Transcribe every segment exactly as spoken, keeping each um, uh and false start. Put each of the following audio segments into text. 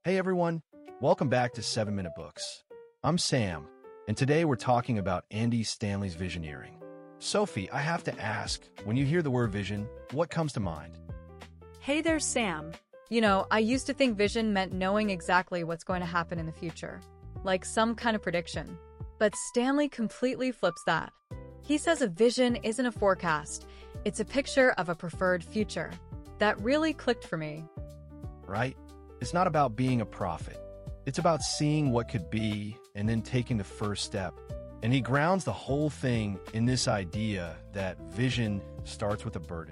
Hey everyone, welcome back to seven minute Books. I'm Sam, and today we're talking about Andy Stanley's Visioneering. Sophie, I have to ask, when you hear the word vision, what comes to mind? Hey there, Sam. You know, I used to think vision meant knowing exactly what's going to happen in the future, like some kind of prediction. But Stanley completely flips that. He says a vision isn't a forecast, it's a picture of a preferred future. That really clicked for me. Right? It's not about being a prophet. It's about seeing what could be and then taking the first step. And he grounds the whole thing in this idea that vision starts with a burden.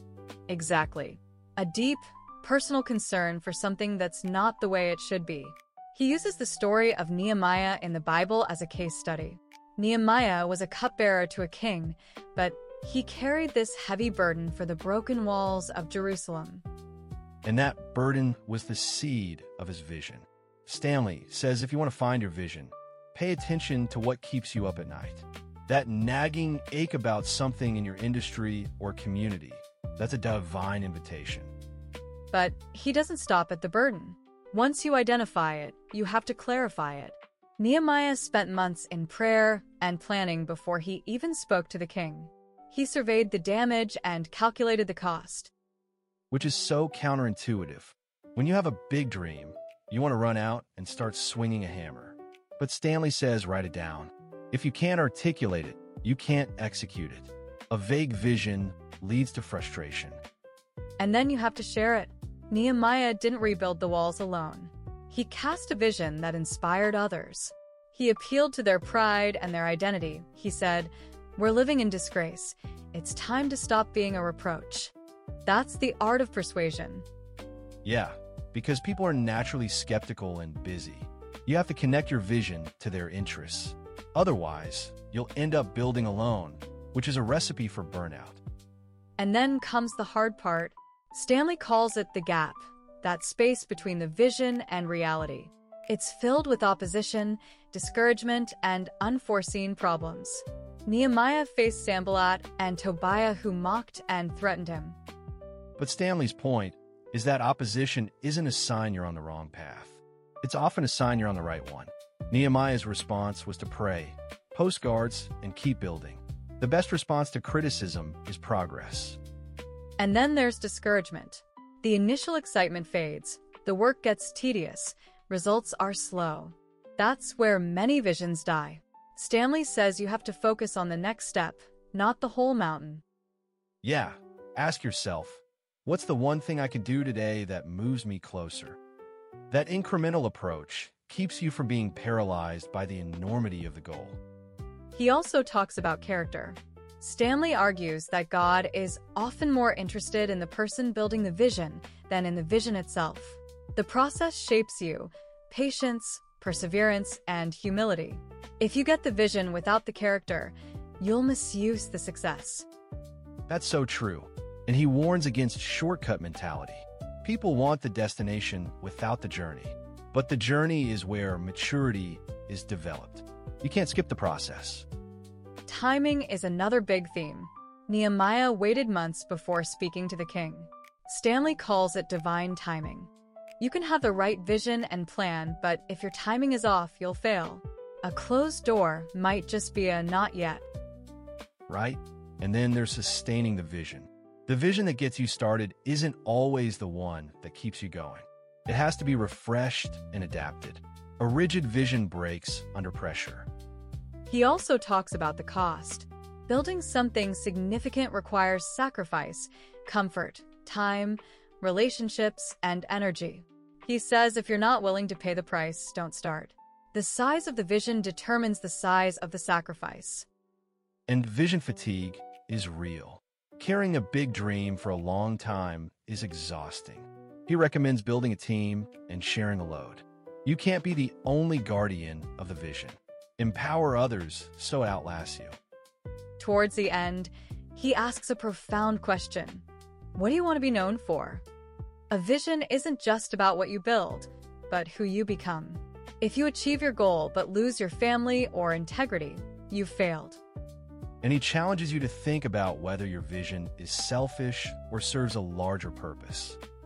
Exactly. A deep, personal concern for something that's not the way it should be. He uses the story of Nehemiah in the Bible as a case study. Nehemiah was a cupbearer to a king, but he carried this heavy burden for the broken walls of Jerusalem. And that burden was the seed of his vision. Stanley says if you want to find your vision, pay attention to what keeps you up at night. That nagging ache about something in your industry or community, that's a divine invitation. But he doesn't stop at the burden. Once you identify it, you have to clarify it. Nehemiah spent months in prayer and planning before he even spoke to the king. He surveyed the damage and calculated the cost. Which is so counterintuitive. When you have a big dream, you want to run out and start swinging a hammer. But Stanley says write it down. If you can't articulate it, you can't execute it. A vague vision leads to frustration. And then you have to share it. Nehemiah didn't rebuild the walls alone. He cast a vision that inspired others. He appealed to their pride and their identity. He said, "We're living in disgrace. It's time to stop being a reproach." That's the art of persuasion. Yeah, because people are naturally skeptical and busy. You have to connect your vision to their interests. Otherwise, you'll end up building alone, which is a recipe for burnout. And then comes the hard part. Stanley calls it the gap, that space between the vision and reality. It's filled with opposition, discouragement, and unforeseen problems. Nehemiah faced Sanballat and Tobiah, who mocked and threatened him. But Stanley's point is that opposition isn't a sign you're on the wrong path. It's often a sign you're on the right one. Nehemiah's response was to pray, post guards, and keep building. The best response to criticism is progress. And then there's discouragement. The initial excitement fades, the work gets tedious, results are slow. That's where many visions die. Stanley says you have to focus on the next step, not the whole mountain. Yeah, ask yourself, what's the one thing I could do today that moves me closer? That incremental approach keeps you from being paralyzed by the enormity of the goal. He also talks about character. Stanley argues that God is often more interested in the person building the vision than in the vision itself. The process shapes you, patience, perseverance, and humility. If you get the vision without the character, you'll misuse the success. That's so true. And he warns against shortcut mentality. People want the destination without the journey. But the journey is where maturity is developed. You can't skip the process. Timing is another big theme. Nehemiah waited months before speaking to the king. Stanley calls it divine timing. You can have the right vision and plan, but if your timing is off, you'll fail. A closed door might just be a not yet. Right? And then there's sustaining the vision. The vision that gets you started isn't always the one that keeps you going. It has to be refreshed and adapted. A rigid vision breaks under pressure. He also talks about the cost. Building something significant requires sacrifice, comfort, time, relationships, and energy. He says if you're not willing to pay the price, don't start. The size of the vision determines the size of the sacrifice. And vision fatigue is real. Carrying a big dream for a long time is exhausting. He recommends building a team and sharing a load. You can't be the only guardian of the vision. Empower others so it outlasts you. Towards the end, he asks a profound question. What do you want to be known for? A vision isn't just about what you build, but who you become. If you achieve your goal but lose your family or integrity, you've failed. And he challenges you to think about whether your vision is selfish or serves a larger purpose.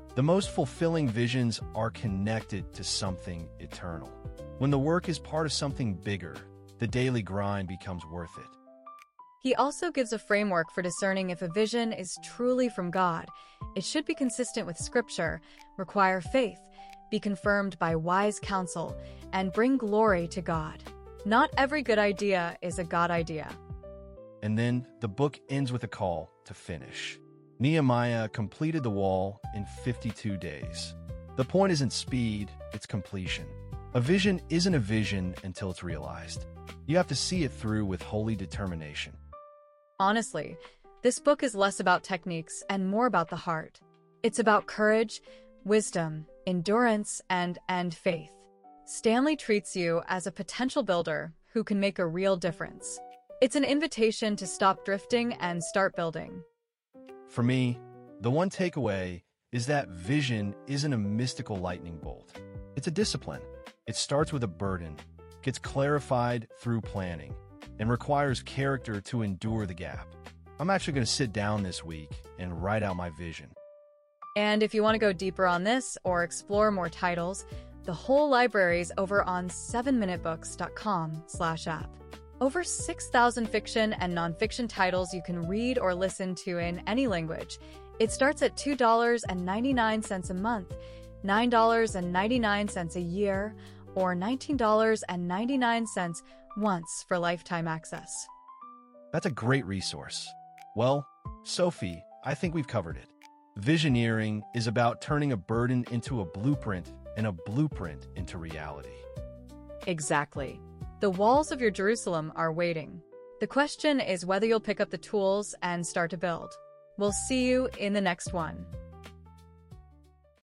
The most fulfilling visions are connected to something eternal. When the work is part of something bigger, the daily grind becomes worth it. He also gives a framework for discerning if a vision is truly from God. It should be consistent with Scripture, require faith, be confirmed by wise counsel, and bring glory to God. Not every good idea is a God idea. And then the book ends with a call to finish. Nehemiah completed the wall in fifty-two days. The point isn't speed, it's completion. A vision isn't a vision until it's realized. You have to see it through with holy determination. Honestly, this book is less about techniques and more about the heart. It's about courage, wisdom, endurance, and, and faith. Stanley treats you as a potential builder who can make a real difference. It's an invitation to stop drifting and start building. For me, the one takeaway is that vision isn't a mystical lightning bolt. It's a discipline. It starts with a burden, gets clarified through planning, and requires character to endure the gap. I'm actually going to sit down this week and write out my vision. And if you want to go deeper on this or explore more titles, the whole library's over on seven minute books dot com slash app. Over six thousand fiction and nonfiction titles you can read or listen to in any language. It starts at two dollars and ninety-nine cents a month, nine dollars and ninety-nine cents a year, or nineteen dollars and ninety-nine cents once for lifetime access. That's a great resource. Well, Sophie, I think we've covered it. Visioneering is about turning a burden into a blueprint and a blueprint into reality. Exactly. The walls of your Jerusalem are waiting. The question is whether you'll pick up the tools and start to build. We'll see you in the next one.